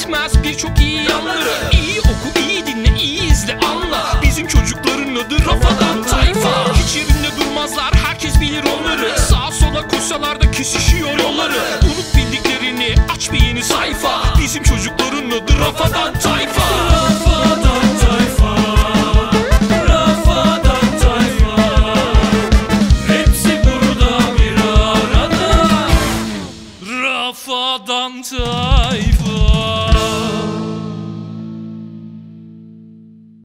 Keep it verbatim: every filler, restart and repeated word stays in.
bitmez birçok iyi yanları. İyi oku, iyi dinle, iyi izle, anla. Bizim çocukların adı Rafadan Tayfa. Hiç yerinde durmazlar, herkes bilir onları. Sağa sola koşsalar da kesişiyor yolları. Unut bildiklerini, aç bir yeni sayfa. Bizim çocukların adı Rafadan Tayfa. Rafadan Tayfa, Rafadan Tayfa, hepsi burada bir arada. Rafadan Tayfa.